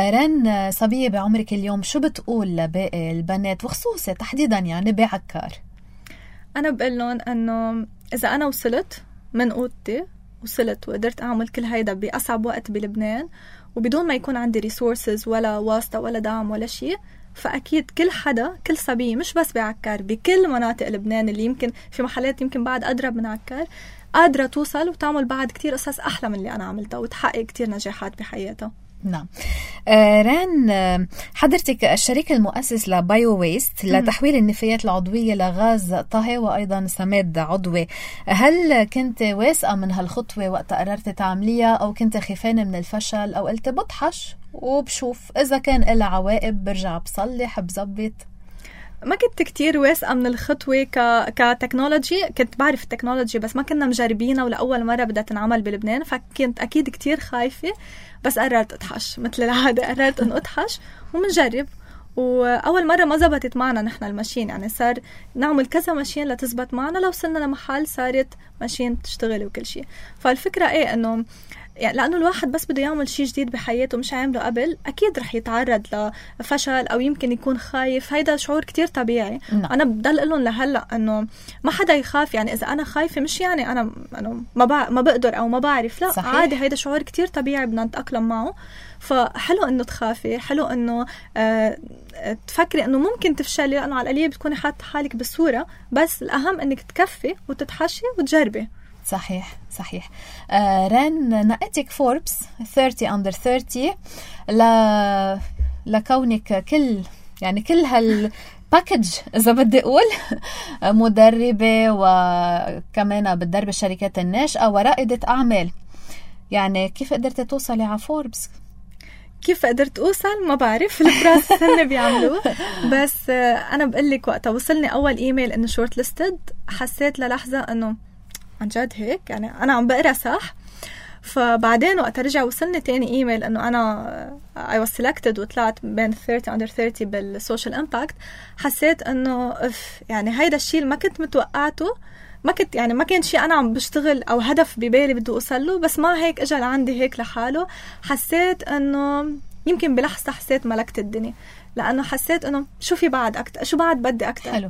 ران، صبية بعمرك اليوم، شو بتقول لباقي البنات وخصوصا تحديدا يعني بعكار؟ انا بقول لهم انه اذا انا وصلت من أوضتي وصلت وقدرت أعمل كل هيدا بأصعب وقت بلبنان وبدون ما يكون عندي ريسورسز ولا واسطة ولا دعم ولا شيء. فأكيد كل حدا، كل صبية مش بس بعكار، بكل مناطق لبنان اللي يمكن في محلات يمكن بعد أضرب من عكار، قادرة توصل وتعمل بعد كتير قصص أحلى من اللي أنا عملتها وتحقق كتير نجاحات بحياتها. نعم. آه ران، آه حضرتك الشريك المؤسس لبايو ويست لتحويل النفايات العضوية لغاز طهي وأيضا سماد عضوي، هل كنت واثقة من هالخطوة وقت قررت تعمليها أو كنت خيفانة من الفشل أو قلت بضحش وبشوف إذا كان إلها عواقب برجع بصلح بزبط؟ ما كنت كتير واثقة من الخطوة ك... كتكنولوجي. كنت بعرف التكنولوجي بس ما كنا مجربينها ولأول مرة بدها تنعمل بلبنان، فكنت أكيد كتير خايفة. بس قررت أضحش مثل العادة، قررت أن أضحش ومنجرب. وأول مرة ما زبطت معنا نحن الماشين، يعني صار نعمل كذا ماشين لتزبط معنا. لو وصلنا لمحل صارت ماشين تشتغل وكل شيء. فالفكرة إيه أنه يعني لأنه الواحد بس بده يعمل شيء جديد بحياته مش عامله قبل، أكيد رح يتعرض لفشل أو يمكن يكون خايف. هيدا شعور كتير طبيعي. م. أنا بدل أقولهم لهلأ أنه ما حدا يخاف، يعني إذا أنا خايفة مش يعني أنا أنه ما, بع... ما بقدر أو ما بعرف، لا صحيح. عادي، هيدا شعور كتير طبيعي بدنا نتأقلم معه. فحلو أنه تخافي، حلو أنه آه تفكري أنه ممكن تفشلي، لأنه على القليل بتكوني حاطة حالك بالصورة. بس الأهم أنك تكفي وتتحشي وتجربي. صحيح صحيح. آه ران، نقتك فوربس ثلاثين أندر ثلاثين ل... لكونك كل يعني كل هالباكج إذا بدي أقول مدربة وكمان بتدرب الشركات الناشئة ورائدة أعمال. يعني كيف قدرت توصلي على فوربس؟ كيف قدرت أوصل ما بعرف، البروسس هن بيعملوه. بس أنا بقلك وقتها وصلني أول إيميل إنه شورت ليستد، حسيت للحظة إنه عن جد هيك، يعني أنا عم بقرأ صح. فبعدين وقت رجع وصلني تاني إيميل إنه أنا I was selected وطلعت بين ثلاثين under ثلاثين بالسوشيال إمباكت، حسيت إنه أف يعني هيدا الشيء اللي ما كنت متوقعته. ما كنت يعني ما كان شيء أنا عم بشتغل أو هدف ببالي بدي أوصله، بس ما هيك إجا لعندي هيك لحاله. حسيت إنه يمكن بلحظة حسيت ملكت الدنيا، لأنه حسيت إنه شو في بعد أكتر، شو بعد بدي أكتر. حلو.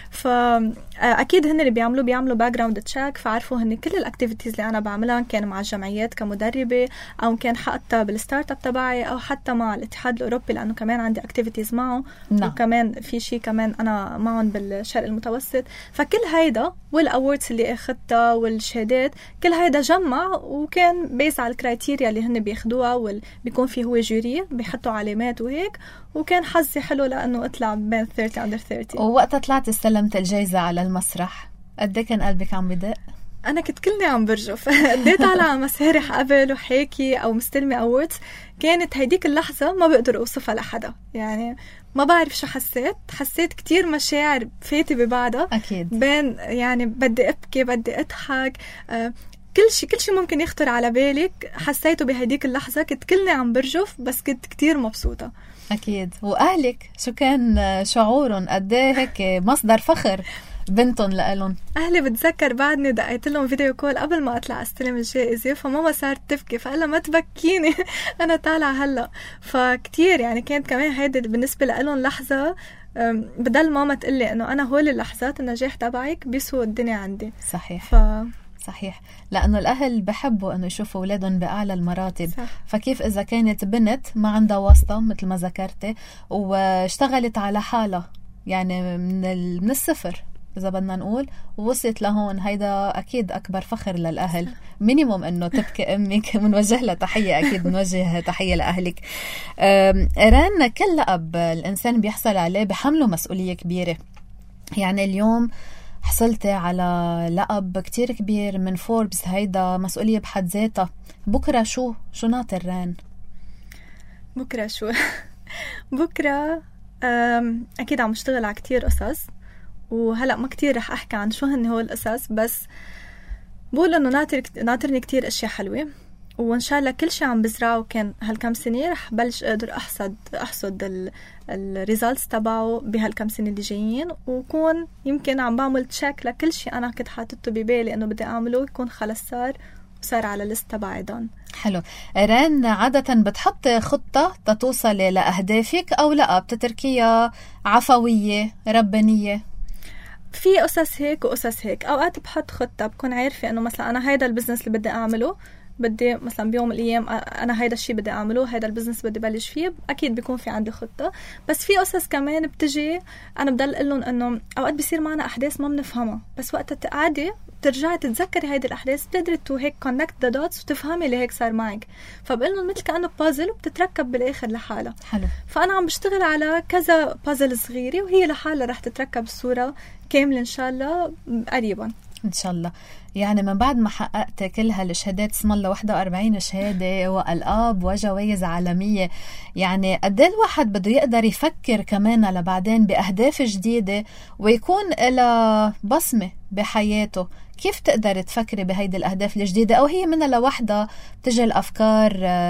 فأكيد هن اللي بيعملوا بيعملوا باك جراوند تشيك، فعرفوا هن كل الأكتيفيتيز اللي أنا بعملها كان مع الجمعيات كمدربة أو كان حتى بالستارت اب تبعي أو حتى مع الاتحاد الأوروبي، لأنه كمان عندي أكتيفيتيز معه. نعم. وكمان في شيء كمان أنا معهم بالشرق المتوسط. فكل هيدا والأوردز اللي أخذتها والشهادات كل هيدا جمع وكان بيس على الكرايتيريا اللي هن بياخدوها واللي بيكون فيه هو جوري بيحطوا علامات وهيك. وكان حظي حلو لأنه أطلع بين ثلاثين under ثلاثين. ووقت طلعت استلمت الجائزة على المسرح، قد كان قلبك عم بدق؟ أنا كنت كلني عم برجف. قديت على مسارح قبل وحاكي أو مستلمة أوردز، كانت هيديك اللحظة ما بقدر أوصفها لحدا. يعني ما بعرف شو حسيت حسيت كتير مشاعر فاتي ببعضها. أكيد. بين يعني بدي أبكي بدي أضحك، أه كل شيء كل شيء ممكن يخطر على بالك حسيته بهديك اللحظة. كنت كلني عم برجف بس كنت كتير مبسوطة. أكيد. وأهلك شو كان شعورهم؟ قد ايه هيك مصدر فخر بنتهم لألهم؟ أهلي بتذكر بعدني دقيت لهم فيديو كول قبل ما أطلع أستلم الجائزة، فماما صارت تبكي فقالها ما تبكيني أنا طالعة هلأ. فكتير يعني كانت كمان هيدا بالنسبة لألهم لحظة بدل ماما تقلي إنه أنا هول اللحظات النجاح تبعك بيسوى الدنيا عندي. صحيح. ف... صحيح، لأنه الأهل بحبوا أنه يشوفوا أولادهم بأعلى المراتب. صح. فكيف إذا كانت بنت ما عندها واسطة مثل ما ذكرتي واشتغلت على حالها يعني من, من الصفر إذا بدنا نقول ووصلت لهون، هيدا أكيد أكبر فخر للأهل. مينيموم أنه تبكي أمك، منوجه لها تحية، أكيد منوجه تحية لأهلك. ران، كل لقب الإنسان بيحصل عليه بحمله مسؤولية كبيرة. يعني اليوم حصلت على لقب كتير كبير من فوربس، هيدا مسؤولية بحد ذاتها. بكرة شو شو ناطر ران؟ بكرة شو بكرة أكيد عم اشتغل على كتير قصص، وهلأ ما كتير رح أحكي عن شو هن هو القصص، بس بقول إنه ناطر ناطرني كتير أشياء حلوة، وإن شاء الله كل شيء عم بزرعه كان هالكم سنة رح بلش أقدر أحصد أحصد الريزالتس تبعه بهالكم سنة اللي جايين، وكون يمكن عم بعمل تشيك لكل شيء أنا كنت حاطته ببالي إنه بدي أعمله يكون خلص صار وصار على الليست تبعي دون. حلو. ران، عادة بتحط خطة تتوصل لأهدافك أو لا بتتركيها عفوية ربانية؟ في أسس هيك وأسس هيك. أوقات بحط خطة، بكون عارفة إنه مثلا أنا هيدا البزنس اللي بدي أعمله، بدي مثلا بيوم من الأيام أنا هيدا الشيء بدي أعمله، هيدا البزنس بدي بلش فيه، أكيد بيكون في عندي خطة. بس في أسس كمان بتجي أنا بدل أقول لهم إنه أوقات بيصير معنا أحداث ما بنفهمها، بس وقت تقعدي ترجعي تتذكري هيدي الأحداث بتقدري تو هيك connect the dots وتفهمي اللي هيك صار معك. فبقول لهم مثل كأنه بازل وبتتركب بالآخر لحالها. حلو. فأنا عم بشتغل على كذا بازل صغيرة وهي لحالها رح تتركب الصورة كاملة إن شاء الله قريبا إن شاء الله. يعني من بعد ما حققت كل هالشهادات، اسم الله واحد وأربعين شهادة وألقاب وجوائز عالمية، يعني قد ايه الواحد بده يقدر يفكر كمان لبعدين بأهداف جديدة ويكون لها بصمة بحياته؟ كيف تقدر تفكري بهيدي الأهداف الجديدة؟ أو هي منها لوحدها بتجي الأفكار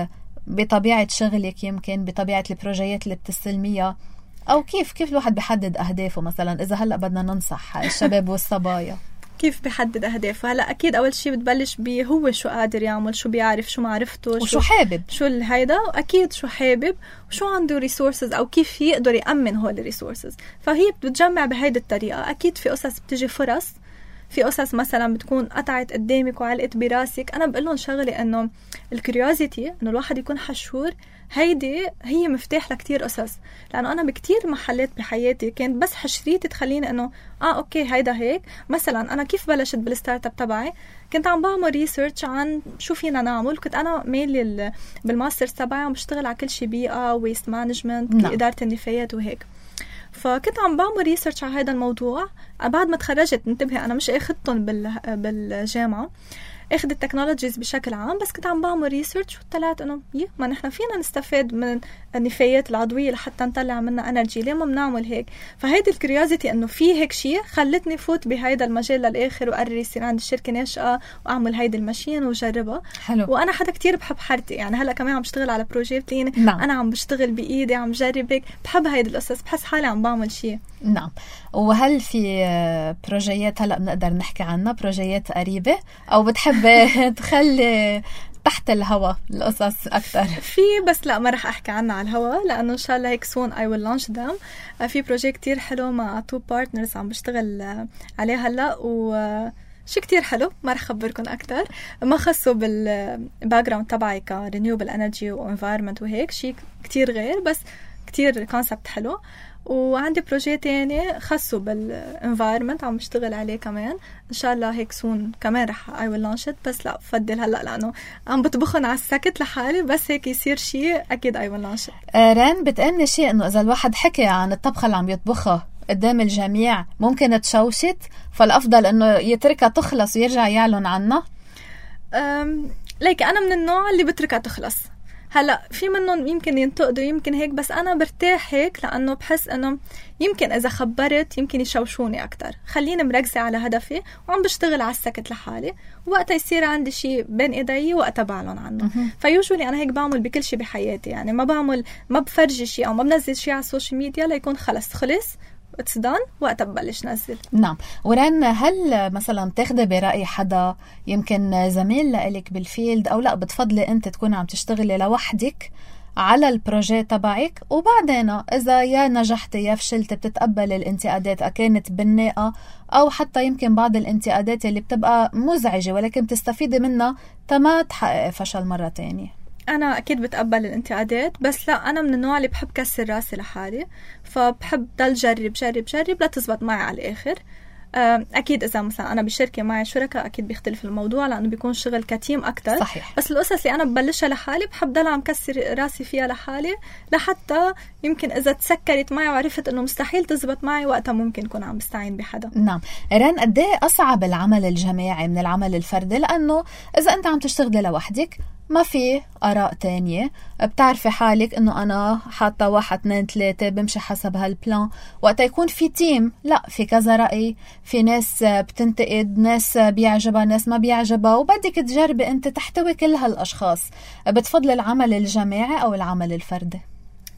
بطبيعة شغلك، يمكن بطبيعة البروجيات اللي بتستلميها؟ أو كيف كيف الواحد بيحدد أهدافه مثلا إذا هلأ بدنا ننصح الشباب والصبايا؟ كيف بيحدد أهدافه؟ هلا أكيد أول شيء بتبلش بيه هو شو قادر يعمل، شو بيعرف، شو معرفته، وشو شو حابب، شو هيدا، وأكيد شو حابب وشو عنده ريسورسز أو كيف يقدر يأمن هول الريسورسز. فهي بتجمع بهيدي الطريقة. أكيد في قصص بتجي فرص، في قصص مثلا بتكون قطعت قدامك وعلقت براسك. أنا بقول لهم شغلة إنه الكريوزيتي، إنه الواحد يكون حشور، هيدي هي مفتاح لكتير قصص. لأنه أنا بكتير محلات بحياتي كانت بس حشريتي تخليني إنه آه أوكي هيدا هيك. مثلا أنا كيف بلشت بالستارت اب تبعي، كنت عم بعمل ريسيرش عن شو فينا نعمل. كنت أنا ميلي بالماسترز تبعي عم بشتغل على كل شيء بيئة ويست مانجمنت، إدارة النفايات وهيك. فكنت عم بعمل ريسيرش على هذا الموضوع بعد ما تخرجت. انتبهي أنا مش أخذتهم بالجامعة، اخذ التكنولوجيز بشكل عام، بس كنت عم بعمل ريسيرش وطلعت انه يه ما نحن فينا نستفاد من النفايات العضوية لحتى نطلع منها انرجي، ليه ما بنعمل هيك؟ فهيدي الكريوزيتي انه في هيك شيء خلتني فوت بهيدا المجال للاخر وقرر يصير عندي شركة ناشئة واعمل هيدي الماشين وجربها. حلو. وانا حدا كتير بحب حرتي، يعني هلا كمان عم بشتغل على بروجيكت ليني. نعم. انا عم بشتغل بايدي، عم جرب هيك، بحب هيدي القصص، بحس حالي عم بعمل شيء. نعم. وهل في بروجيات هلا بنقدر نحكي عنها، بروجيات قريبة، او بتحب تخلي تحت الهواء القصص أكتر؟ في، بس لا ما رح أحكي عنها على الهواء، لأنه إن شاء الله هيك soon I will launch them. في بروجيكت كتير حلو مع two partners عم بشتغل عليه هلا، وشي كتير حلو ما رح أخبركم أكتر. ما خصوا بالباك جراوند تبعي ك renewable energy و environment وهيك، شي كتير غير، بس كتير كونسبت حلو. وعندي بروجي تاني خاصه بالانفايرمنت عم بشتغل عليه كمان، ان شاء الله هيك سون كمان رح I will launch it. بس لا بفضل هلا لانه عم بطبخن على السكت لحالي، بس هيك يصير شيء اكيد I will launch it. ران بتقلني شيء انه اذا الواحد حكي عن الطبخه اللي عم يطبخها قدام الجميع ممكن تشوشت، فالافضل انه يتركها تخلص ويرجع يعلن عنها. أم ليك انا من النوع اللي بتركها تخلص. هلا في منهم يمكن ينتقدوا يمكن هيك، بس انا برتاح هيك لانه بحس انه يمكن اذا خبرت يمكن يشوشوني اكتر. خليني مركزه على هدفي وعم بشتغل على السكت لحالي، وقتها يصير عندي شيء بين ايدي وقتها بعلن عنه. فيوجولي انا هيك بعمل بكل شيء بحياتي، يعني ما بعمل ما بفرجي شيء او ما بنزل شيء على السوشيال ميديا ليكون خلص خلص it's done وقتها ببلش نزل. نعم. وران هل مثلا تاخدي برأي حدا يمكن زميل لإلك بالفيلد، أو لا بتفضلي أنت تكون عم تشتغلي لوحدك على البروجي تبعك، وبعدين إذا يا نجحتي يا فشلتي بتتقبل الانتقادات أكانت بناءة أو حتى يمكن بعض الانتقادات اللي بتبقى مزعجة ولكن تستفيدي منها تما تحقق فشل مرة تانية؟ أنا أكيد بتقبل الانتقادات، بس لا أنا من النوع اللي بحب كسر راسي لحالي، فبحب دل جرب جرب جرب لا تزبط معي على الآخر. أكيد إذا مثلا أنا بشركة معي شركاء أكيد بيختلف الموضوع لأنه بيكون شغل كتيم أكتر. صحيح. بس القصص اللي أنا ببلشها لحالي بحب دل عم كسر راسي فيها لحالي، لحتى يمكن إذا تسكرت معي وعرفت إنه مستحيل تزبط معي وقتها ممكن كون عم بستعين بحدا. نعم. ران قد ايه أصعب العمل الجماعي من العمل الفردي؟ لأنه إذا أنت عم تشتغلي لوحدك ما في آراء تانية، بتعرفي حالك إنه أنا حاطة واحد اثنين ثلاثة بمشي حسب هالبلان. وقت يكون في تيم لا في كذا رأي، في ناس بتنتقد، ناس بيعجبها، ناس ما بيعجبها، وبدك تجربي أنت تحتوي كل هالأشخاص. بتفضل العمل الجماعي أو العمل الفردي؟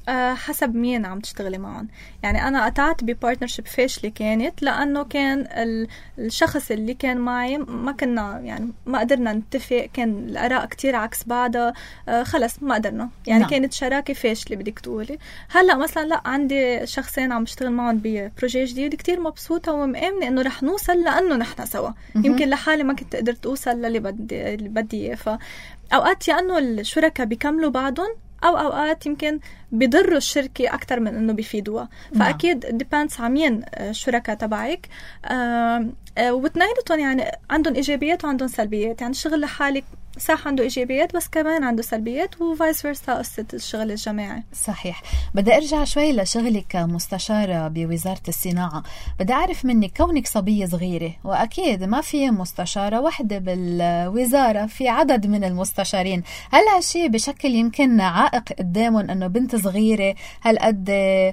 أه حسب مين عم تشتغلي معهم. يعني أنا قطعت ببارتنرشيب فاشلة كانت لأنه كان الشخص اللي كان معي ما كنا يعني ما قدرنا نتفق، كان الآراء كتير عكس بعضها، أه خلص ما قدرنا يعني نعم. كانت شراكة فاشلة بدك تقولي. هلأ مثلا لا، عندي شخصين عم بشتغل معهم ببروجي جديد، كتير مبسوطة ومأمنة إنه رح نوصل لأنه نحن سوا. يمكن لحالي ما كنت قدرت أوصل للي بدي اللي بدي إياه. فأوقات يا إنه الشركاء بيكملوا بعضهم، أو أوقات يمكن بيضروا الشركة أكتر من إنه بيفيدوها. فأكيد depends عمين الشركاء تبعك، آه آه وتنينتهم يعني عندهم إيجابيات وعندهم سلبيات. يعني الشغل لحالك صح عنده إيجابيات بس كمان عنده سلبيات، وفايس فيرسا قصة الشغل الجماعي. صحيح. بدي أرجع شوي لشغلك كمستشارة بوزارة الصناعة. بدي أعرف منك، كونك صبية صغيرة وأكيد ما في مستشارة واحدة بالوزارة، في عدد من المستشارين، هل هالشي بشكل يمكن عائق قدامهم أنه بنت صغيرة هالقد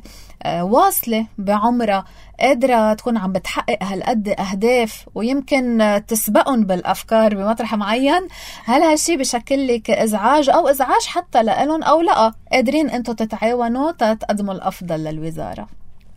واصلة بعمرها قادرة تكون عم بتحقق هالقد أهداف ويمكن تسبقهم بالأفكار بمطرح معين؟ هل هالشي بشكل لك إزعاج أو إزعاج حتى لألهم، أو لا قادرين أنتوا تتعاونوا تقدموا الأفضل للوزارة؟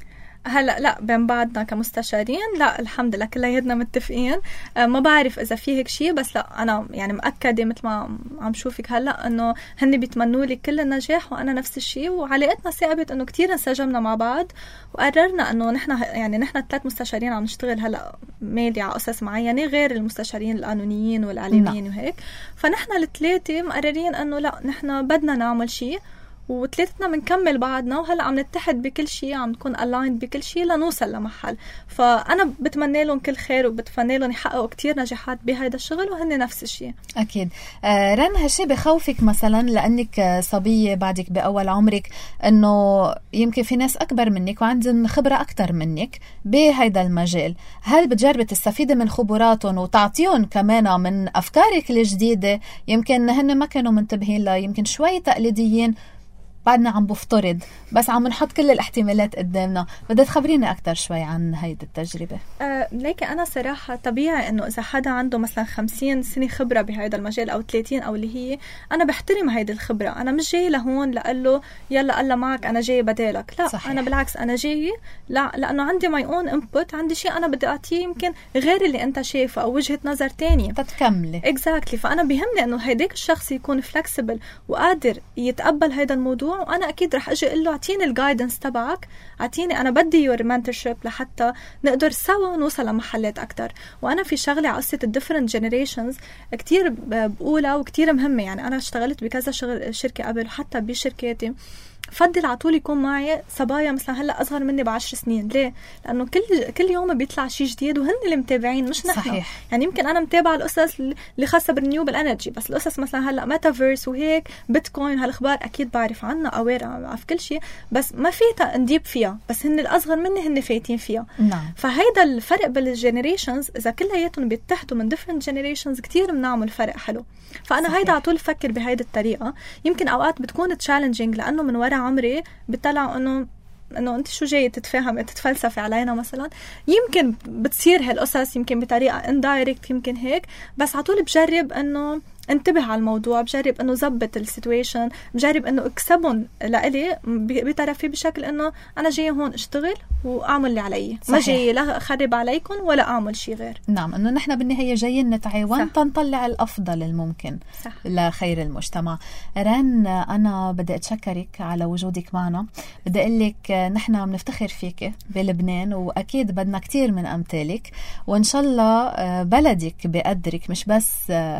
هلا لا، بين بعضنا كمستشارين لا الحمد لله كلياتنا متفقين. أه ما بعرف اذا في هيك شيء، بس لا انا يعني مأكده مثل ما عم شوفك هلا انه هن بيتمنوا لي كل النجاح وانا نفس الشيء. وعلاقتنا ثابت انه كتير انسجمنا مع بعض، وقررنا انه نحن يعني نحن ثلاث مستشارين عم نشتغل هلا مالي على قصص معينه غير المستشارين القانونيين والاعلاميين وهيك. فنحن الثلاثه مقررين انه لا نحن بدنا نعمل شيء، وثلاثتنا بنكمل بعضنا، وهلا عم نتحد بكل شيء، عم نكون aligned بكل شيء لنوصل لمحل. فأنا بتمنى لهم كل خير وبتمنى لهم يحققوا كتير نجاحات بهذا الشغل، وهن نفس الشيء. أكيد. آه رن، هالشي بخوفك مثلا لأنك صبية بعدك بأول عمرك أنه يمكن في ناس أكبر منك وعندهم خبرة أكتر منك بهذا المجال، هل بتجربي تستفيدي من خبراتهم وتعطيهم كمان من أفكارك الجديدة يمكن هن ما كانوا منتبهين لها، يمكن شوي تقليديين؟ بعدنا عم بفترض بس عم نحط كل الاحتمالات قدامنا. بدي تخبريني أكتر شوي عن هيدي التجربة. أه ليك أنا صراحة طبيعي إنه إذا حدا عنده مثلا خمسين سنة خبرة بهذا المجال أو ثلاثين أو اللي هي، أنا بحترم هيدي الخبرة. أنا مش جاي لهون لقله يلا الله معك أنا جاي بدالك، لا صحيح. أنا بالعكس أنا جاي لا لأنه عندي my own input، عندي شيء أنا بدي أعطيه يمكن غير اللي أنت شايفه أو وجهة نظر تانية تتكملي. exactly. فأنا بيهمني إنه هيداك الشخص يكون flexible وقادر يتقبل هيدا الموضوع، وأنا أكيد رح أجي أقول له أعطيني الجايدنس تبعك، أعطيني أنا بدي يور mentorship لحتى نقدر سوا نوصل لمحلات أكتر. وأنا في شغلة على قصة different generations كتير بقولها وكتير مهمة. يعني أنا اشتغلت بكذا شغل شركة قبل، حتى بشركاتي فضل على طول يكون معي صبايا مثلا هلا اصغر مني بعشر سنين. ليه؟ لانه كل كل يوم بيطلع شيء جديد وهن اللي متابعين مش نحن. صحيح. يعني يمكن انا متابعه القصص اللي خاصه بالرينيوبل انرجي، بس القصص مثلا هلا ميتافيرس وهيك بيتكوين هالاخبار اكيد بعرف عنها، اوير في كل شيء، بس ما فيها نديب فيها. بس هن الاصغر مني هن فايتين فيها. نعم. فهيدا الفرق بين الجنريشنز اذا كلياتهم بيتحدوا من ديفرنت جنريشنز كتير بنعمل فرق حلو. فانا صحيح. هيدا على طول بفكر بهيدي الطريقه. يمكن اوقات بتكون تشالنجينج لانه من وراء عمري بتطلع انه انه انت شو جاي تتفهم تتفلسفي علينا مثلا. يمكن بتصير هالقصص يمكن بطريقه اندايركت يمكن هيك، بس على طول بجرب انه انتبه على الموضوع، بجرب انه زبط السيتويشن، بجرب انه اكسبهم لإلي بطرفي بشكل انه انا جاي هون اشتغل واعمل اللي علي، ما جاي لا اخرب عليكم ولا اعمل شيء غير. نعم، انه نحن بالنهايه جايين نتعاون تنطلع الافضل الممكن. صح. لخير المجتمع. رن، انا بدي اتشكرك على وجودك معنا. بدي اقول لك نحن بنفتخر فيك بلبنان، واكيد بدنا كتير من امثالك، وان شاء الله بلدك بقدرك مش بس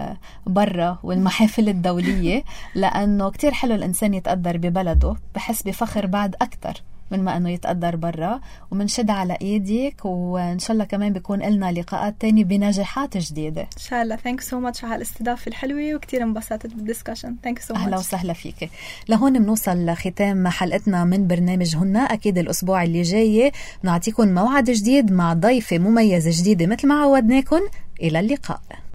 برا والمحافل الدولية، لأنه كتير حلو الإنسان يتقدر ببلده، بحس بفخر بعد أكتر من ما أنه يتقدر برا. ومنشد على إيديك، وإن شاء الله كمان بيكون لنا لقاءات تاني بنجاحات جديدة إن شاء الله. thank you so much على الاستضافة الحلوة، وكتير انبسطت بالدسكشن. thank you so much. أهلا وسهلا فيك. لهون بنوصل لختام حلقتنا من برنامج هنا. أكيد الأسبوع اللي جاي نعطيكم موعد جديد مع ضيفة مميزة جديدة مثل ما عودناكم. إلى اللقاء.